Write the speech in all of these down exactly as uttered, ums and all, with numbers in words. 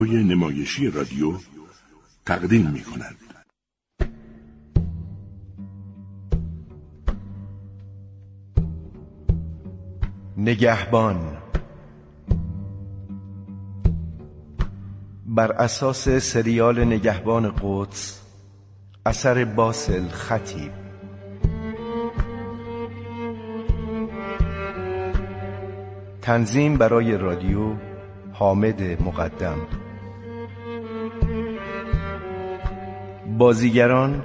نمایشی رادیو تقدیم می کند. نگهبان بر اساس سریال نگهبان قدس اثر باسل خطیب. تنظیم برای رادیو حامد مقدم. بازیگران: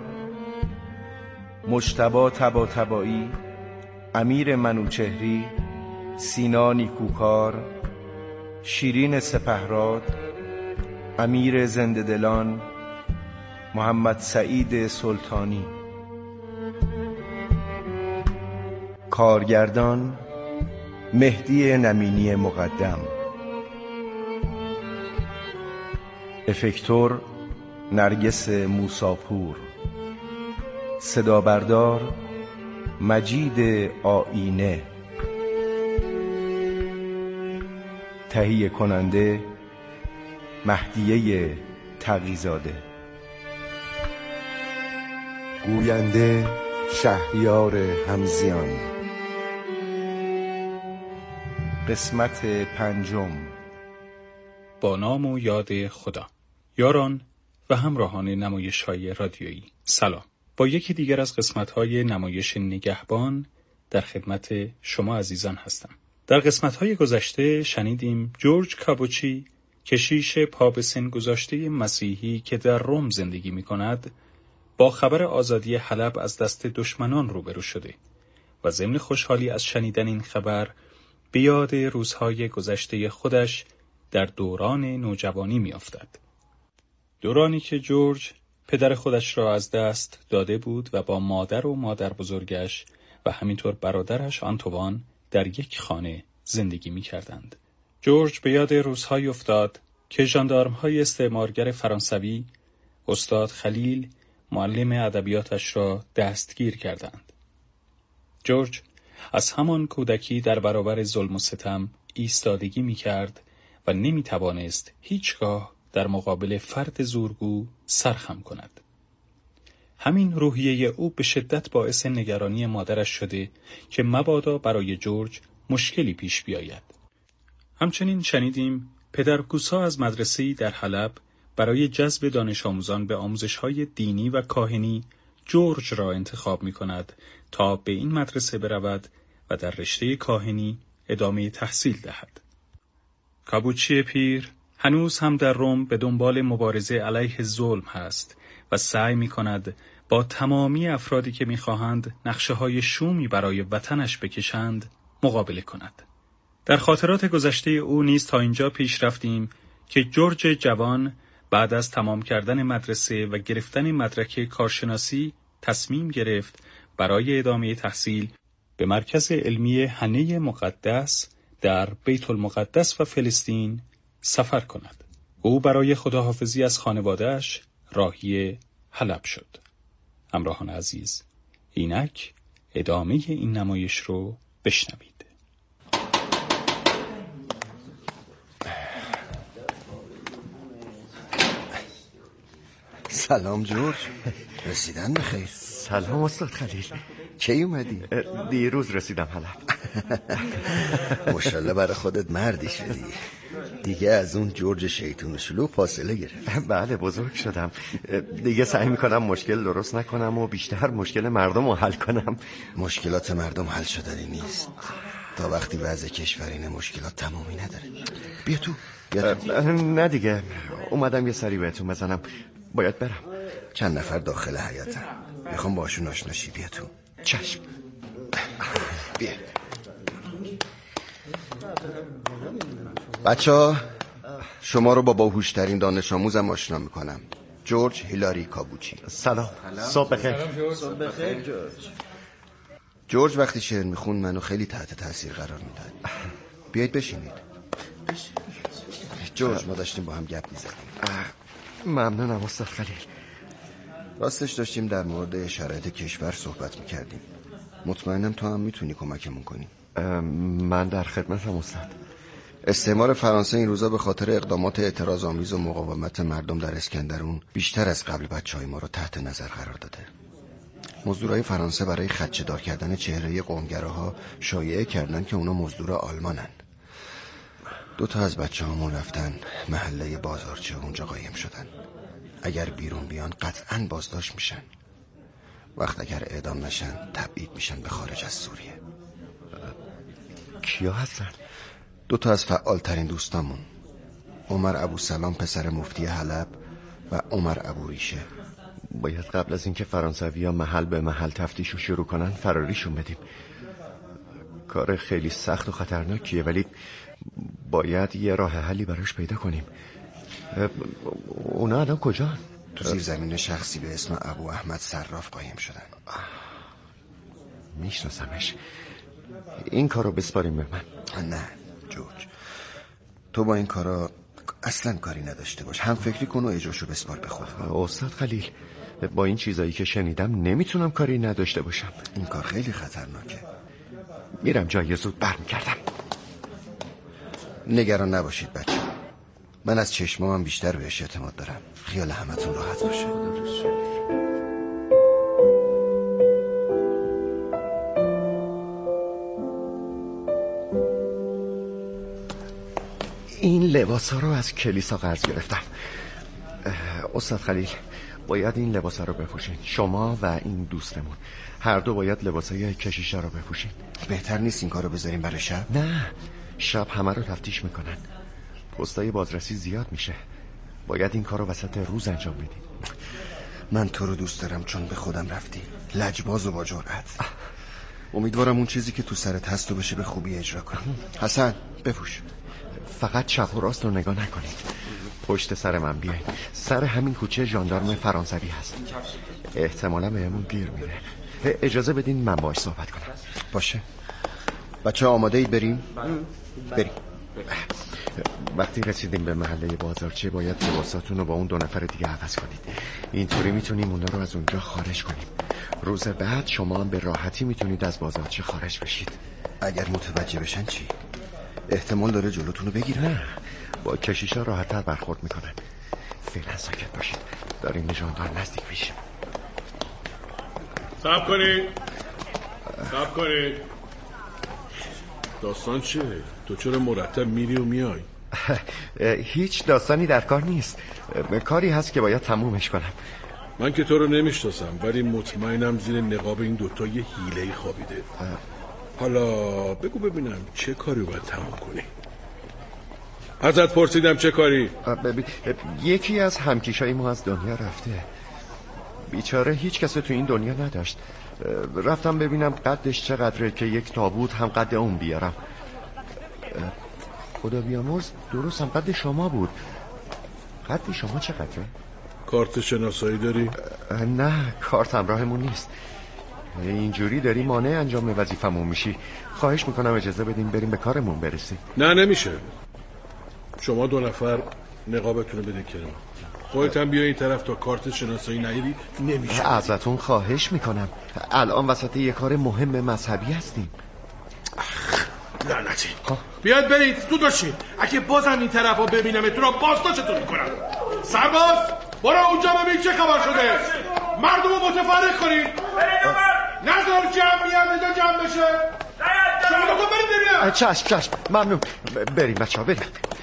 مجتبی طباطبایی، امیر منوچهری، سینا نیکوکار، شیرین سپهراد، امیر زنده‌دلان، محمد سعید سلطانی. کارگردان: مهدی نمینی مقدم. افکتور: نرگس موساپور. صدا بردار: مجید آینه. تهیه کننده: مهدیه تقی‌زاده. گوینده: شهریار همزیان. قسمت پنجم. با نام و یاد خدا. یاران و همراهان نمایش‌های رادیویی، سلام. با یکی دیگر از قسمت‌های نمایش نگهبان در خدمت شما عزیزان هستم. در قسمت‌های گذشته شنیدیم جورج کابوچی، کشیش پا به سن گذاشته مسیحی که در روم زندگی می‌کند، با خبر آزادی حلب از دست دشمنان روبرو شده و ضمن خوشحالی از شنیدن این خبر به یاد روزهای گذشته خودش در دوران نوجوانی می‌افتد. دورانی که جورج پدر خودش را از دست داده بود و با مادر و مادر بزرگش و همینطور برادرش آنتوان در یک خانه زندگی می‌کردند. جورج به یاد روزهایی افتاد که ژاندارم‌های استعمارگر فرانسوی استاد خلیل، معلم ادبیاتش را دستگیر کردند. جورج از همان کودکی در برابر ظلم و ستم ایستادگی می‌کرد و نمی‌توانست هیچگاه در مقابل فرد زورگو سرخم کند. همین روحیه او به شدت باعث نگرانی مادرش شده که مبادا برای جورج مشکلی پیش بیاید. همچنین شنیدیم پدر کوسا از مدرسه‌ای در حلب برای جذب دانش آموزان به آموزش‌های دینی و کاهنی جورج را انتخاب می‌کند تا به این مدرسه برود و در رشته کاهنی ادامه تحصیل دهد. کابوچی پیر هنوز هم در روم به دنبال مبارزه علیه ظلم هست و سعی می‌کند با تمامی افرادی که می‌خواهند نقشه‌های شومی برای وطنش بکشند مقابله کند. در خاطرات گذشته او نیز تا اینجا پیش رفتیم که جورج جوان بعد از تمام کردن مدرسه و گرفتن مدرک کارشناسی تصمیم گرفت برای ادامه تحصیل به مرکز علمی حنه مقدس در بیت المقدس و فلسطین سفر کند. او برای خداحافظی از خانواده‌اش راهی حلب شد. همراهان عزیز، اینک ادامه این نمایش رو بشنوید. سلام جورج، رسیدن بخیر. سلام استاد خلیل، کی اومدی؟ دیروز رسیدم حلب. ماشاءالله برای خودت مردی شدی. دیگه از اون جورج شیطون شلوغ فاصله گرفت. بله بزرگ شدم. دیگه سعی میکنم مشکل درست نکنم و بیشتر مشکل مردم رو حل کنم. مشکلات مردم حل شدنی نیست تا وقتی وضع کشور اینه مشکلات تمامی نداره. بیا تو, بیا تو. نه دیگه اومدم یه سری بهتون بزنم، باید برم. چند نفر داخل حیاطن، میخوام باشون آشنا شی. بیا تو. چشم. بیا بچه‌ها، شما رو با باهوشترین دانش آموزم آشنا میکنم، جورج هیلاری کابوچی. سلام. صبح بخیر. صبح بخیر جورج. جورج وقتی شعر میخون منو خیلی تحت تاثیر قرار میداد. بیایید بشینید. جورج ما داشتیم با هم گپ میزدیم. ممنونم استاد خلیل. راستش داشتیم در مورد شرایط کشور صحبت میکردیم. مطمئنم تو هم میتونی کمکمون کنی. من در خدمتم استاد. استعمار فرانسه این روزا به خاطر اقدامات اعتراض‌آمیز و مقاومت مردم در اسکندرون بیشتر از قبل بچه‌های ما رو تحت نظر قرار داده. مزدورای فرانسه برای خدشه‌دار کردن چهره قومگراها شایعه کردن که اونا مزدور آلمانن. دو تا از بچه‌هامون رفتن محله بازارچه و اونجا قایم شدن. اگر بیرون بیان قطعاً بازداشت میشن. وقت اگر اعدام نشن تبعید میشن به خارج از سوریه. کیا هستن؟ دو تا از فعالترین دوستامون، عمر ابوسلام پسر مفتی حلب و عمر ابو ریشه. باید قبل از اینکه فرانسوی‌ها محل به محل تفتیش رو شروع کنن فراریشون بدیم. کار خیلی سخت و خطرناکیه ولی باید یه راه حلی براش پیدا کنیم. اونا الان کجا؟ تو زیر زمین شخصی به اسم ابو احمد صراف قایم شدن. میشناسمش. این کارو بسپاریم به من. نه جورج، تو با این کارا اصلا کاری نداشته باش. هم فکری کن و اجراشو بسپار به خودم. استاد خلیل، با این چیزایی که شنیدم نمیتونم کاری نداشته باشم. این کار خیلی خطرناکه. میرم جای زود برمیگردم. نگران نباشید بچه، من از چشمام بیشتر بهش اعتماد دارم. خیال همتون راحت باشه. این لباس ها رو از کلیسا قرض گرفتم. استاد خلیل، باید این لباس ها رو بپوشین. شما و این دوستمون هر دو باید لباس های کشیشه رو بپوشین. بهتر نیست این کار رو بذاریم برای شب؟ نه، شب همه رو تفتیش میکنن. پستای بازرسی زیاد میشه. باید این کار رو وسط روز انجام بدیم. من تو رو دوست دارم چون به خودم رفتی، لجباز و با جرأت. امیدوارم اون چیزی که تو سرت هست رو بشه به خوبی اجرا کنی. حسن بپوش. فقط چپ و راست رو نگاه نکنید. پشت سر من بیاین. سر همین کوچه ژاندارم فرانسوی هست. احتمالا بهمون گیر میده. اجازه بدین من باهاش صحبت کنم. باشه. بچه آماده اید بریم؟ بریم. وقتی رسیدیم به محله بازارچه باید لباساتون رو با اون دو نفر دیگه عوض کنید. اینطوری میتونیم اونا رو از اونجا خارج کنیم. روز بعد شما هم به راحتی میتونید از بازارچه خارج بشید. اگر متوجه بشن چی؟ احتمال داره جلوتون رو بگیرن. نه، با کشیشا راحت‌تر برخورد میکنن. فعلا ساکت باشید، داریم به ژاندارم نزدیک میشیم. صبر کنید صبر کنید. داستان چیه؟ تو چرا مرتب میری و میای؟ هیچ داستانی در کار نیست. کاری هست که باید تمومش کنم. من که تو رو نمیشناسم ولی مطمئنم زیر نقاب این دوتا یه حیله‌ای خوابیده. حالا بگو ببینم چه کاری باید تمام کنی؟ ازت پرسیدم چه کاری؟ ببین، یکی از همکیشای ما از دنیا رفته. بیچاره هیچ کس تو این دنیا نداشت. رفتم ببینم قدش چقدره که یک تابوت هم قد اون بیارم. خدا بیامرز درست هم قد شما بود. قد شما چقدره؟ کارت شناسایی داری؟ نه، کارت همراهمون نیست. اینجوری داری مانع انجام وظیفمون میشی. خواهش میکنم اجازه بدیم بریم به کارمون برسیم. نه نمیشه. شما دو نفر نقابتون رو بده کنار. خودت هم بیا این طرف تا کارت شناسایی نگیری. نمیشه. ازتون خواهش میکنم. الان وسط یه کار مهم مذهبی هستیم. لعنتی. بیاید برید زود باشید. اگه بازم این طرف ها ببینم تو را بازداشتتون میکنم. سرباز برو اونجا ببین چه خبر شده. مردم رو متفرق کنید. نظر جمع میاد اینجا جمع بشه. شما دو تا برید برید. چشم چشم ممنون. بریم بچه ها بریم.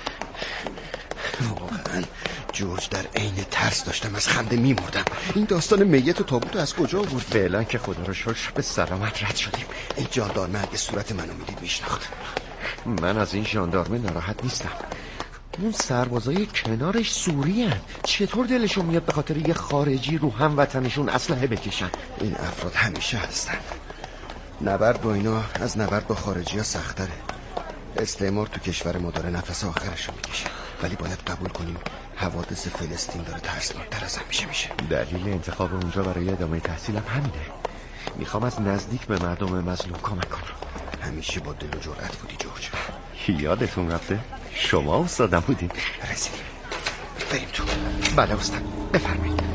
واقعا جورج در عین ترس داشتم از خنده میمردم. این داستان میت و تابوت از کجا آورد؟ فعلا که خدا رو شکر به سلامت رد شدیم. این جاندارمه اگه صورت منو میدید میشناخت. من از این ژاندارمه ناراحت نیستم. اون سربازای کنارش سوری هن. چطور دلشون میاد به خاطر یه خارجی رو هم وطنشون اسلحه بکشن؟ این افراد همیشه هستن. نبرد با اینا از نبرد با خارجی ها سختره. استعمار تو کشور ما داره نفس آخرشو میکشه. ولی باید قبول کنیم حوادث فلسطین داره ترسناکتر از همیشه میشه. دلیل انتخاب اونجا برای ادامه تحصیلم همینه. میخوام از نزدیک به مردم مظلوم کمک کنم. همیشه با دل و جرأت بودی جورج. یادتون رفته؟ شما استادم بودین. رسیدیم. بریم تو. بله استاد، بفرمایید.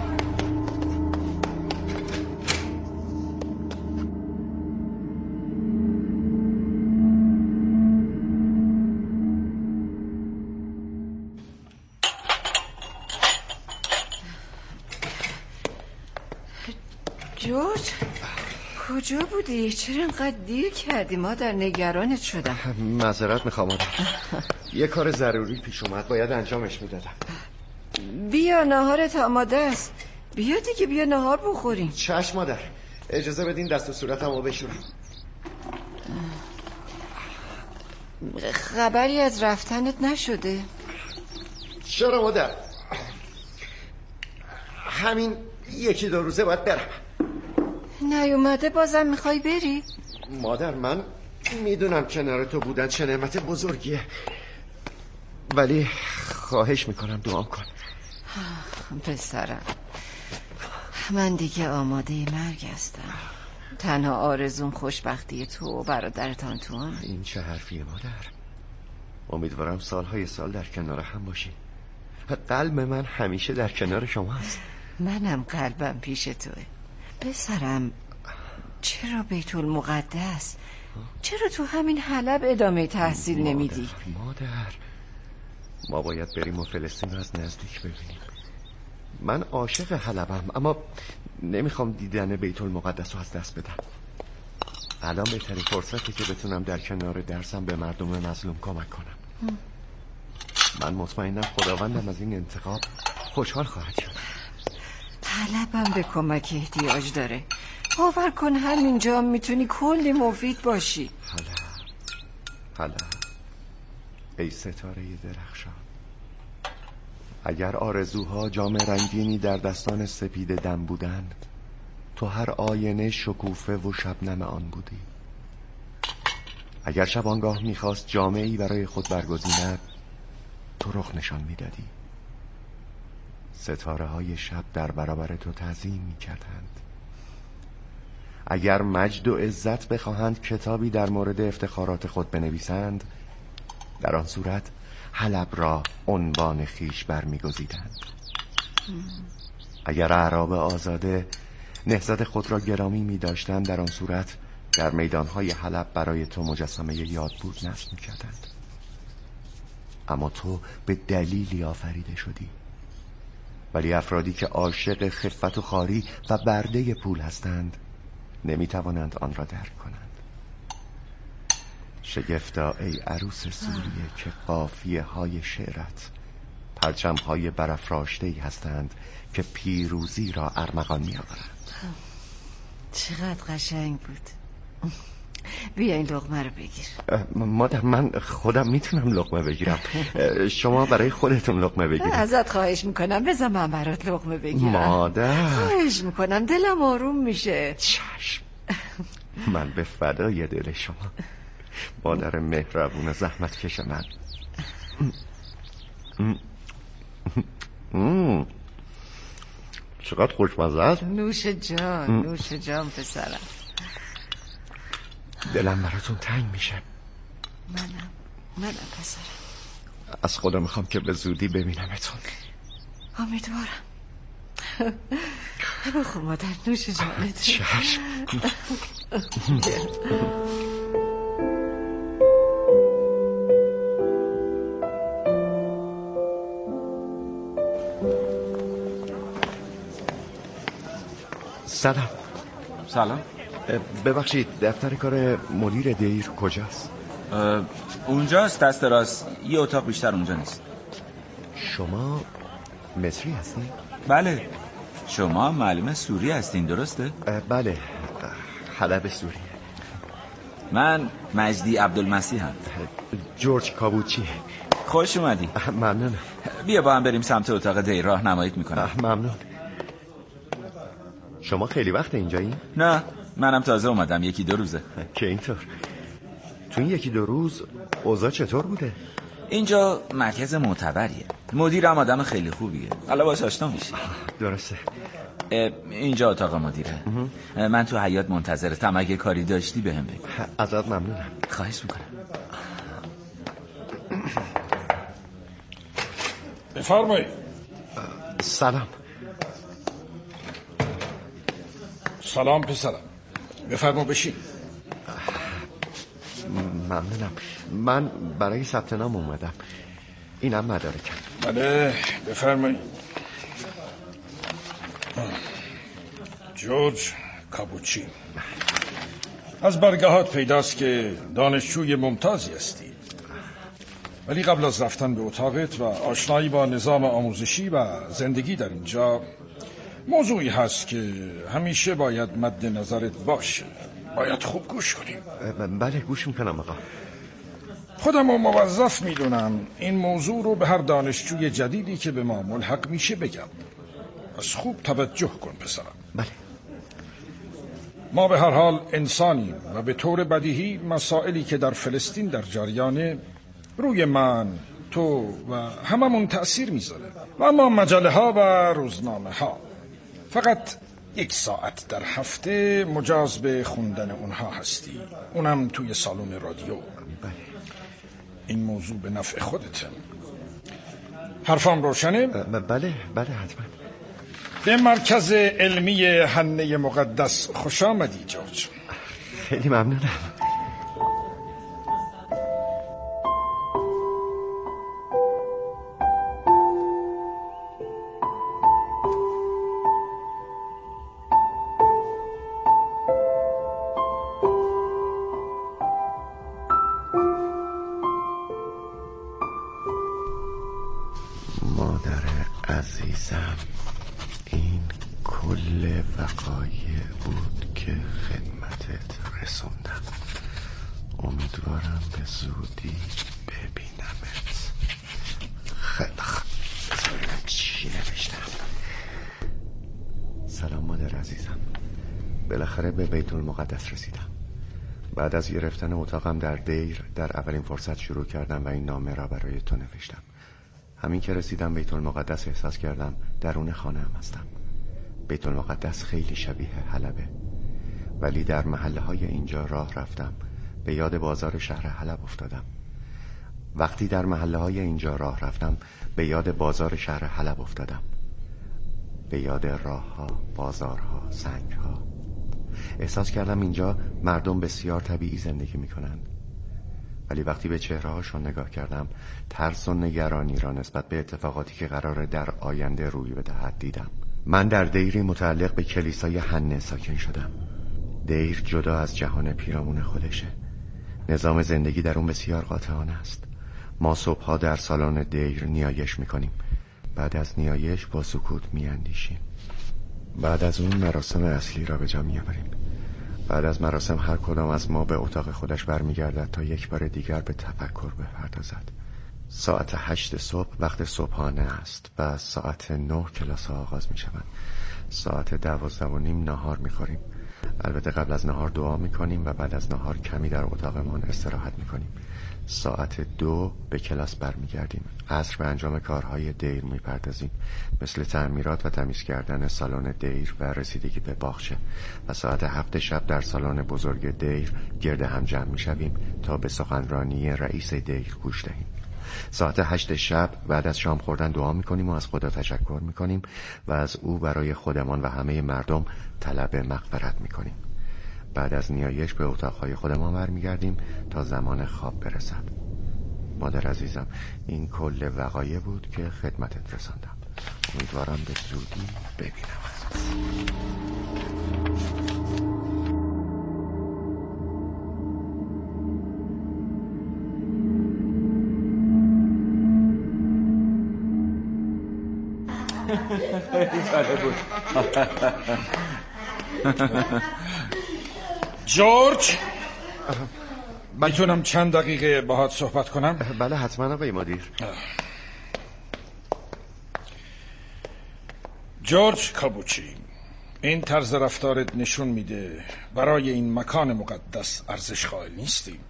جورج کجا بودی؟ چرا اینقدر دیر کردی؟ مادر نگرانت شدم. معذرت میخوام مادر. یه کار ضروری پیش اومد، باید انجامش میدادم. بیا ناهارت آماده است. بیا دیگه، بیا ناهار بخوریم. چشم مادر، اجازه بدین دست و صورتمو بشورم. خبری از رفتنت نشده؟ چرا مادر؟ همین یکی دو روزه باید برم. نیومده بازم میخوای بری؟ مادر من میدونم کنار تو بودن چه نعمت بزرگیه، ولی خواهش میکنم دعام کن. پسرم من دیگه آماده مرگ هستم. تنها آرزوم خوشبختی تو و برادرت آنتوان. این چه حرفیه مادر؟ امیدوارم سالهای سال در کنار هم باشی. قلب من همیشه در کنار شما است. منم قلبم پیش توه. پسرم چرا بیت المقدس؟ چرا تو همین حلب ادامه تحصیل مادر، نمیدی؟ مادر ما باید بریم و فلسطین رو از نزدیک ببینیم. من عاشق حلبم، اما نمیخوام دیدن بیت المقدس رو از دست بدم. الان بهترین فرصتی که بتونم در کنار درسم به مردم مظلوم کمک کنم. هم. من مطمئنم خداوندم از این انتخاب خوشحال خواهد شد. حلبم به کمک احتیاج داره. باور کن همینجا میتونی کلی مفید باشی. حلب حلب ای ستاره درخشان، اگر آرزوها جام رنگینی در دستان سپید دم بودن، تو هر آینه شکوفه و شبنم آن بودی. اگر شبانگاه میخواست جامعی برای خود برگزیند، تو رخ نشان میدادی. ستاره های شب در برابر تو تعظیم میکردند. اگر مجد و عزت بخواهند کتابی در مورد افتخارات خود بنویسند، در آن صورت حلب را عنوان خیش برمیگزیدند. اگر اعراب آزاده نهضت خود را گرامی می داشتند، در آن صورت در میدانهای حلب برای تو مجسمه یاد بود نصب می کردند. اما تو به دلیلی آفریده شدی، ولی افرادی که عاشق خفت و خواری و برده پول هستند نمی توانند آن را درک کنند. شگفتا ای عروس سوریه که قافیه های شعرت پرچم های برافراشته‌ای هستند که پیروزی را ارمغان می آورند. چقدر قشنگ بود. بیا این لقمه رو بگیر. مادر من خودم میتونم لقمه بگیرم. شما برای خودتون لقمه بگیرید. ازت خواهش میکنم بذار من برات لقمه بگیرم. مادر خواهش میکنم، دلم آروم میشه. چشم. من به فدای دل شما، مادر مهربون زحمت کش من. چقدر خوشمزه است. نوش جان، نوش جان پسرم. دلم براتون تنگ میشه. منم منم پسرم. از خدا میخوام که به زودی ببینمتون. امیدوارم. بخور مادر، نوش جانت. چشم. سلام. سلام. ببخشید دفتر کار مدیر دیر کجاست؟ اونجاست، دست راست. یه اتاق بیشتر اونجا نیست. شما مصری هستین؟ بله. شما معلم سوری هستین درسته؟ بله، حلب سوری. من مجدی عبدالمسیح هم. جورج کابوچی. خوش اومدی. ممنون. بیا با هم بریم سمت اتاق دیر، راهنماییت میکنم. ممنون. شما خیلی وقت اینجایی؟ نه، منم تازه اومدم، یکی دو روزه. که اینطور؟ تو این یکی دو روز اوضاع چطور بوده؟ اینجا مرکز معتبریه، مدیرم آدم خیلی خوبیه، حالا باش آشنا میشی. درسته. اینجا اتاق مدیره. من تو حیاط منتظرتم، اگه کاری داشتی بهم بگو. ازت ممنونم. خواهش میکنم. بفرمایید. سلام. سلام پسرم، بفرما بشین. ممنونم. من برای ثبت نام اومدم. اینم مدارکم. بله بفرمایید. جورج کابوچی، از برگهات پیداست که دانشجوی ممتازی هستی، ولی قبل از رفتن به اتاقت و آشنایی با نظام آموزشی و زندگی در اینجا، موضوعی هست که همیشه باید مد نظرت باشه. باید خوب گوش کنیم. بله گوش میکنم آقا. خودم رو موظف میدونم این موضوع رو به هر دانشجوی جدیدی که به ما ملحق میشه بگم. پس خوب توجه کن پسرم. بله. ما به هر حال انسانیم و به طور بدیهی مسائلی که در فلسطین در جریانه روی من، تو و هممون تأثیر میذاره. و اما مجله ها و روزنامه ها فقط یک ساعت در هفته مجاز به خوندن اونها هستی، اونم توی سالن رادیو. بله. این موضوع به نفع خودته. حرفم روشنه؟ بله بله حتما. به مرکز علمی حنه مقدس خوش آمدی جورج. خیلی ممنونم. مادر عزیزم، این کل وقایع بود که خدمتت رسوندم. امیدوارم به زودی ببینمت. خیلی خوب. چی نوشتم؟ سلام مادر عزیزم، بالاخره به بیت المقدس رسیدم. بعد از گرفتن اتاقم در دیر در اولین فرصت شروع کردم و این نامه را برای تو نوشتم. همین که رسیدم بیت المقدس احساس کردم درون خانه هم هستم. بیت المقدس خیلی شبیه حلبه، ولی در محله های اینجا راه رفتم به یاد بازار شهر حلب افتادم. وقتی در محله های اینجا راه رفتم به یاد بازار شهر حلب افتادم، به یاد راه ها، بازارها، سنگ ها. احساس کردم اینجا مردم بسیار طبیعی زندگی میکنن، ولی وقتی به چهره هاشون نگاه کردم ترس و نگرانی را نسبت به اتفاقاتی که قراره در آینده روی بدهد دیدم. من در دیری متعلق به کلیسای حنه ساکن شدم. دیر جدا از جهان پیرامون خودشه. نظام زندگی در اون بسیار قاطعانه است. ما صبحها در سالن دیر نیایش میکنیم، بعد از نیایش با سکوت میاندیشیم. بعد از اون مراسم اصلی را به جا میآوریم. بعد از مراسم هر کدام از ما به اتاق خودش برمیگردد تا یک بار دیگر به تفکر بپردازد. ساعت هشت صبح وقت صبحانه است و ساعت نه کلاس ها آغاز می شود. ساعت دوازده و نیم نهار می خوریم. البته قبل از نهار دعا می کنیم و بعد از نهار کمی در اتاقمان استراحت می کنیم. ساعت دو به کلاس برمیگردیم. عصر به انجام کارهای دیر می پردازیم، مثل تعمیرات و تمیز کردن سالن دیر و رسیدگی به باغچه. و ساعت هفت شب در سالن بزرگ دیر گرد هم جمع می شویم تا به سخنرانی رئیس دیر گوش دهیم. ساعت هشت شب بعد از شام خوردن دعا می کنیم و از خدا تشکر می کنیم و از او برای خودمان و همه مردم طلب مغفرت می کنیم. بعد از نیایش به اتاقهای خودمان برمیگردیم تا زمان خواب برسد. مادر عزیزم، این کل وقایع بود که خدمتت رساندم. امیدوارم به زودی ببینم. جورج، میتونم چند دقیقه باهات صحبت کنم؟ بله حتما آقای مدیر. جورج کابوچی، این طرز رفتارت نشون میده برای این مکان مقدس ارزش قائل نیستی.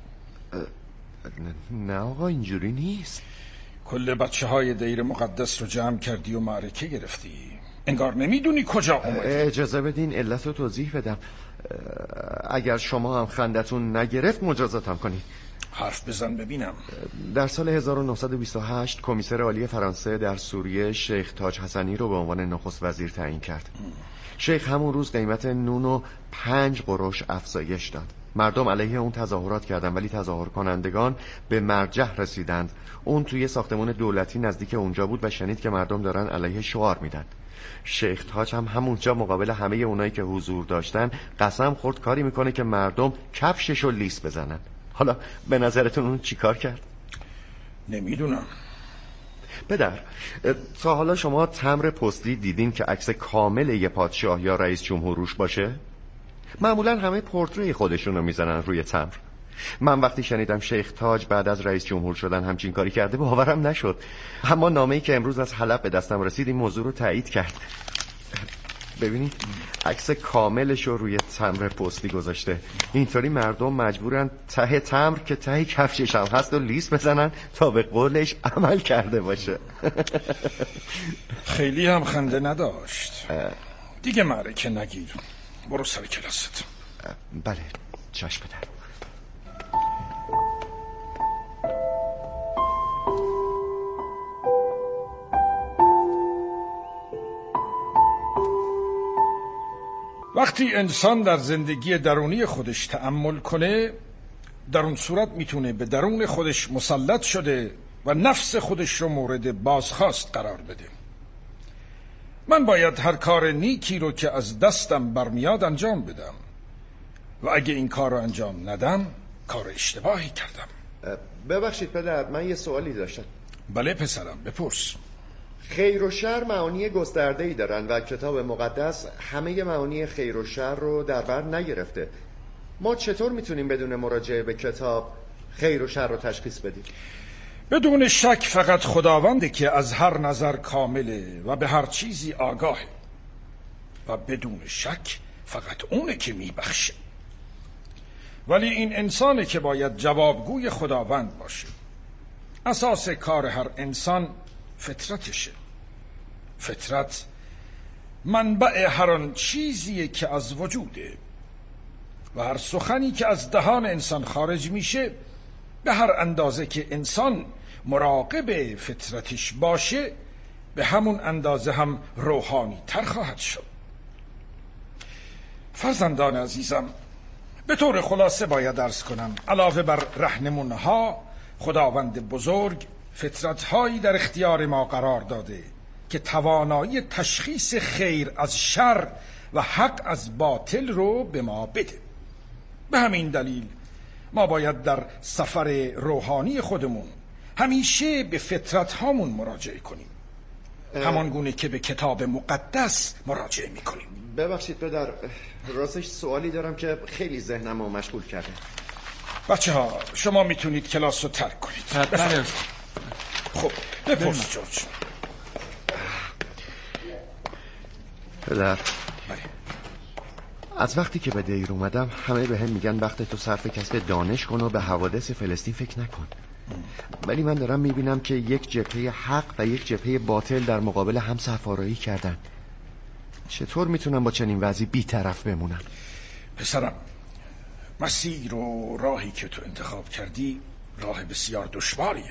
نه آقا اینجوری نیست. کل بچه های دیر مقدس رو جمع کردی و معرکه گرفتی. انگار نمیدونی کجا اومدی. اجازه بدین علت رو توضیح بدم. اگر شما هم خندتون نگرفت مجازاتم کنید. حرف بزن ببینم. در سال هزار و نهصد و بیست و هشت کمیسر عالی فرانسه در سوریه شیخ تاج حسنی رو به عنوان نخست وزیر تعیین کرد. شیخ همون روز قیمت نون رو پنج قروش افزایش داد. مردم علیه اون تظاهرات کردند، ولی تظاهر کنندگان به مرجع رسیدند. اون توی ساختمان دولتی نزدیک اونجا بود و شنید که مردم دارن علیه شعار میدن. شیخ تاج هم همونجا مقابل همه اونایی که حضور داشتن قسم خورد کاری میکنه که مردم کفشش رو لیس بزنن. حالا به نظرتون اون چی کار کرد؟ نمیدونم. پدر، تا حالا شما تمبر پستی دیدین که عکس کامل یه پادشاه یا رئیس جمهور روش باشه؟ معمولا همه پورتری خودشون رو میزنن روی تمبر. من وقتی شنیدم شیخ تاج بعد از رئیس جمهور شدن همچین کاری کرده باورم نشد. اما نامه‌ای که امروز از حلب به دستم رسید این موضوع رو تایید کرد. ببینید عکس کاملش رو روی تمبر پستی گذاشته. اینطوری مردم مجبورن ته تمبر که ته کفشش هم هست و لیس بزنن تا به قولش عمل کرده باشه. خیلی هم خنده نداشت. دیگه معرکه نگیر، برو سر کلاست. بله چشم پدر. وقتی انسان در زندگی درونی خودش تأمل کنه، در اون صورت میتونه به درون خودش مسلط شده و نفس خودش رو مورد بازخواست قرار بده. من باید هر کار نیکی رو که از دستم برمیاد انجام بدم و اگه این کار رو انجام ندم کار اشتباهی کردم. ببخشید پدر، من یه سوالی داشتم. بله پسرم، بپرس. خیر و شر معانی گسترده‌ای دارن و کتاب مقدس همه معانی خیر و شر رو در بر نگرفته. ما چطور میتونیم بدون مراجعه به کتاب خیر و شر رو تشخیص بدیم؟ بدون شک فقط خداونده که از هر نظر کامله و به هر چیزی آگاهه و بدون شک فقط اونه که میبخشه. ولی این انسانه که باید جوابگوی خداوند باشه. اساس کار هر انسان فطرتشه. فطرت منبع هر آن چیزیه که از وجوده و هر سخنی که از دهان انسان خارج میشه به هر اندازه که انسان مراقب فطرتش باشه به همون اندازه هم روحانی تر خواهد شد. فرزندان عزیزم، به طور خلاصه باید عرض کنم علاوه بر رهنمونها، خداوند بزرگ فطرت‌هایی در اختیار ما قرار داده که توانایی تشخیص خیر از شر و حق از باطل رو به ما بده. به همین دلیل ما باید در سفر روحانی خودمون همیشه به فطرت‌هامون مراجعه کنیم، همان گونه که به کتاب مقدس مراجعه می‌کنیم. ببخشید پدر، راستش سوالی دارم که خیلی ذهنم رو مشغول کرده. بچه ها شما میتونید کلاس رو ترک کنید. بله. خب بپرس جورج. پدر، بله. از وقتی که به دیر اومدم همه به هم میگن وقت تو صرف کسب دانش کن و به حوادث فلسطین فکر نکن. ولی من دارم میبینم که یک جبهه حق و یک جبهه باطل در مقابل هم سفارایی کردن. چطور میتونم با چنین وضعی بی‌طرف بمونم؟ پسرم، مسیر و راهی که تو انتخاب کردی راه بسیار دشواریه.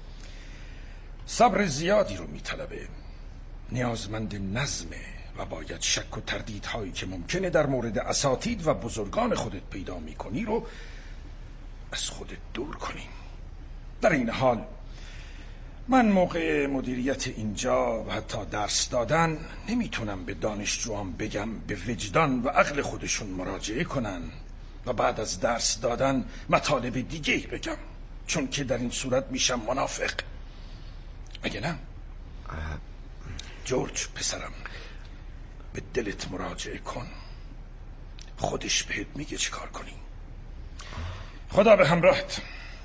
صبر زیادی رو میطلبه، نیازمند نظمه و باید شک و تردیدهایی که ممکنه در مورد اساتید و بزرگان خودت پیدا میکنی رو از خودت دور کنی. در این حال من موقع مدیریت اینجا و حتی درس دادن نمیتونم به دانشجوام بگم به وجدان و عقل خودشون مراجعه کنن و بعد از درس دادن مطالب دیگه بگم، چون که در این صورت میشم منافق. اگه نه جورج پسرم، به دلت مراجعه کن، خودش بهت میگه چی کار کنی. خدا به همراهت.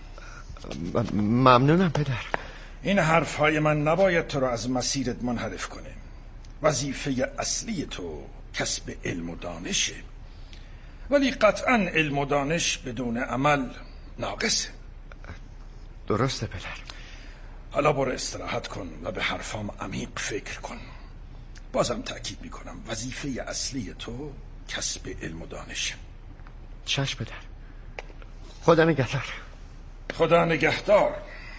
ممنونم پدر. این حرفهای من نباید تو رو از مسیرت منحرف کنه. وظیفه اصلی تو کسب علم و دانشه، ولی قطعا علم و دانش بدون عمل ناقصه. درسته پدر. حالا برو استراحت کن و به حرفام عمیق فکر کن. بازم تأکید میکنم وظیفه اصلی تو کسب علم و دانشه. چشم پدر. خدا نگهدار. خدا نگهدار.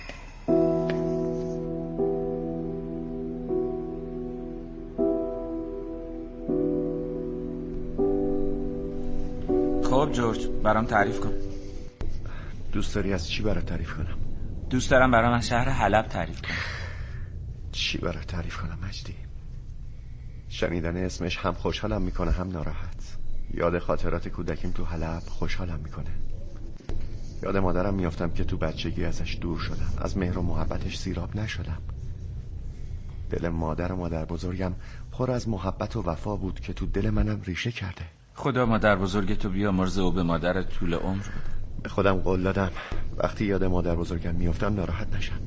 خب جورج، برام تعریف کن. دوست داری از چی برات تعریف کنم؟ دوست دارم برام از شهر حلب تعریف کن. چی برات تعریف کنم مجدی؟ شنیدن اسمش هم خوشحالم میکنه هم ناراحت. یاد خاطرات کودکیم تو حلب خوشحالم میکنه. یاد مادرم میافتم که تو بچگی ازش دور شدم، از مهر و محبتش سیراب نشدم. دل مادر و مادر بزرگم پر از محبت و وفا بود که تو دل منم ریشه کرده. خدا مادر بزرگتو بیامرزه و به مادرت طول عمر بده. به خودم قول دادم وقتی یاد مادر بزرگم میافتم ناراحت نشم.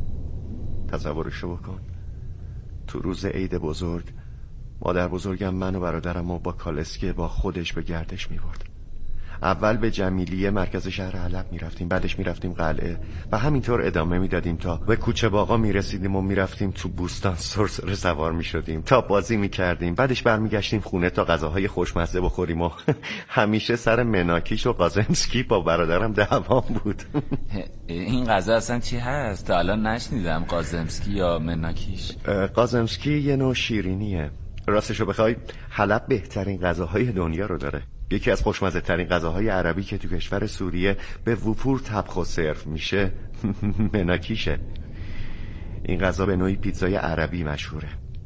تصورشو بکن، تو روز عید بزرگ مادر بزرگم من و برادرم رو با کالسکه با خودش به گردش میبرد. اول به جمیلیه مرکز شهر حلب میرفتیم، بعدش میرفتیم قلعه و همینطور ادامه میدادیم تا به کوچه باغا میرسیدیم و میرفتیم تو بوستان سرسره سوار میشدیم تا بازی میکردیم. بعدش برمیگشتیم خونه تا غذاهای خوشمزه بخوریم و همیشه سر مناکیش و قازمسکی با برادرم دعوام بود. این غذا اصلا چی هست؟ تا الان نشنیدم. قازمسکی یا مناکیش؟ قازمسکی یه نوع شیرینیه. راستشو بخوای حلب بهترین غذاهای دنیا رو داره. یکی از خوشمزه ترین غذاهای عربی که تو کشور سوریه به وفور طبخ و سرو میشه مناکیشه. این غذا به نوعی پیتزای عربی مشهوره.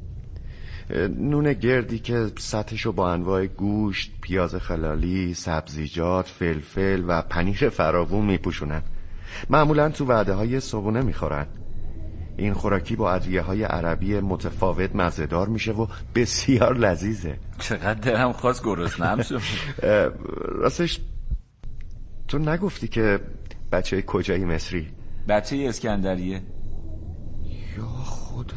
نون گردی که سطحشو با انواع گوشت، پیاز خلالی، سبزیجات، فلفل و پنیر فراوون میپوشونن. معمولا تو وعده های صبحونه میخورن. این خوراکی با ادویه های عربی متفاوت مزه‌دار میشه و بسیار لذیذه. چقدر دلم خواست گرسنه‌ام شد. راستش تو نگفتی که بچه کجایی مصری؟ بچه اسکندریه. یا خدا،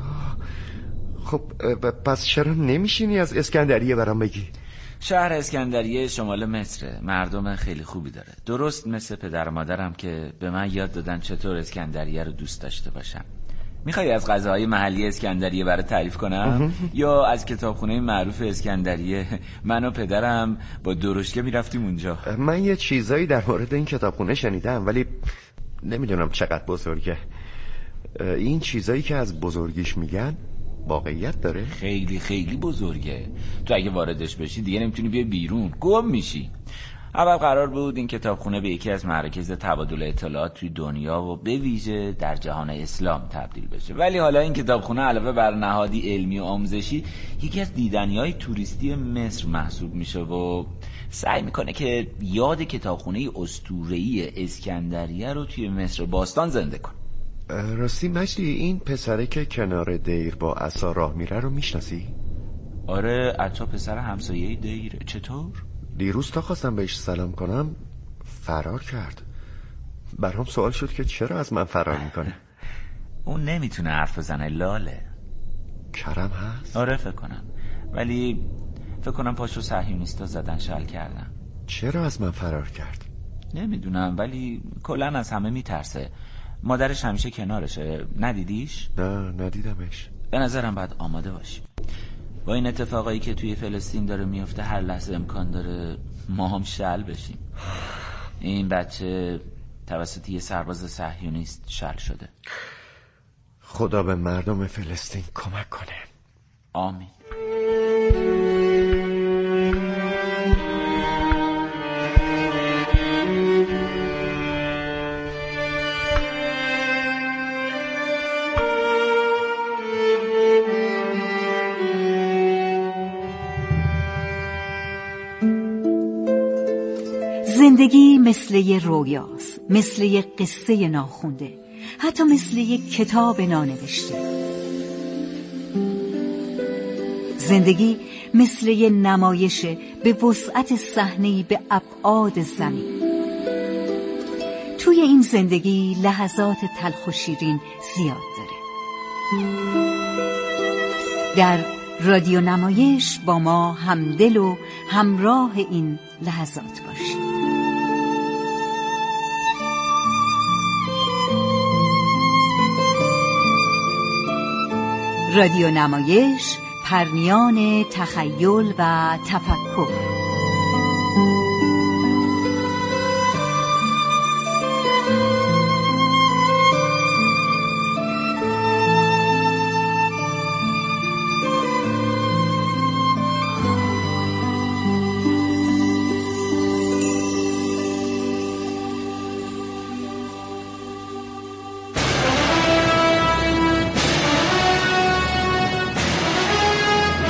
خب پس چرا نمیشینی از اسکندریه برام بگی؟ شهر اسکندریه شمال مصره، مردم خیلی خوبی داره، درست مثل پدر و مادرم که به من یاد دادن چطور اسکندریه رو دوست داشته باشم. میخوای از غذاهای محلی اسکندریه برات تعریف کنم؟ یا از کتابخونه معروف اسکندریه؟ من و پدرم با درشکه میرفتیم اونجا. من یه چیزایی در مورد این کتابخونه شنیدم ولی نمیدونم چقدر بزرگه. این چیزایی که از بزرگیش میگن واقعیت داره؟ خیلی خیلی بزرگه. تو اگه واردش بشی دیگه نمیتونی بیای بیرون، گم میشی. اول قرار بود این کتابخونه به یکی از مراکز تبادل اطلاعات توی دنیا و به ویژه در جهان اسلام تبدیل بشه، ولی حالا این کتابخونه علاوه بر نهادی علمی و آموزشی یکی از دیدنی‌های توریستی مصر محسوب میشه و سعی میکنه که یاد کتابخونه اسطوره‌ای اسکندریه رو توی مصر باستان زنده کنه. راستی مجدی، این پسره که کنار دیر با عصا راه میره رو میشناسی؟ آره، عطا پسر همسایه دیره. چطور؟ دیروز تا خواستم بهش سلام کنم فرار کرد. برام سوال شد که چرا از من فرار میکنه. اون نمیتونه حرف بزنه، لاله. کرم هست؟ آره فکر کنم، ولی فکر کنم پاشو صهیونیستا زدن شل کردن. چرا از من فرار کرد؟ نمیدونم، ولی کلا از همه میترسه. مادرش همیشه کنارشه. ندیدیش؟ نه ندیدمش. به نظرم باید آماده باشی. با این اتفاقایی که توی فلسطین داره میفته هر لحظه امکان داره ما هم شل بشیم. این بچه توسط یه سرباز صهیونیست شل شده. خدا به مردم فلسطین کمک کنه. آمین. زندگی مثل یه رویاست، مثل یه قصه ناخونده، حتی مثل یه کتاب نانوشته. زندگی مثل یه نمایش به وسعت صحنه‌ای به ابعاد زمین. توی این زندگی لحظات تلخ و شیرین زیاد داره. در رادیو نمایش با ما همدل و همراه این لحظات باشید. رادیو نمایش، پرنیان تخیل و تفکر.